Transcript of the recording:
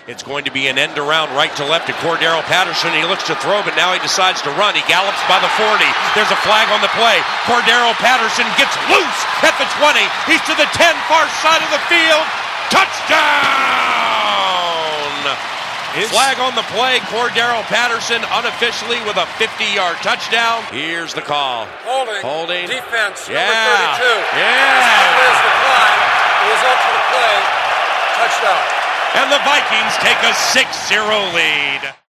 It's going to be an end around right to left to Cordero Patterson. He looks to throw, but now he decides to run. He gallops by the 40. There's a flag on the play. Cordero Patterson gets loose at the 20. He's to the 10, far side of the field. Touchdown! Flag on the play. Cordero Patterson unofficially with a 50-yard touchdown. Here's the call. Holding. Defense. Yeah. Number 32. Yeah. There's the flag. The result of the play. Touchdown. And the Vikings take a 6-0 lead.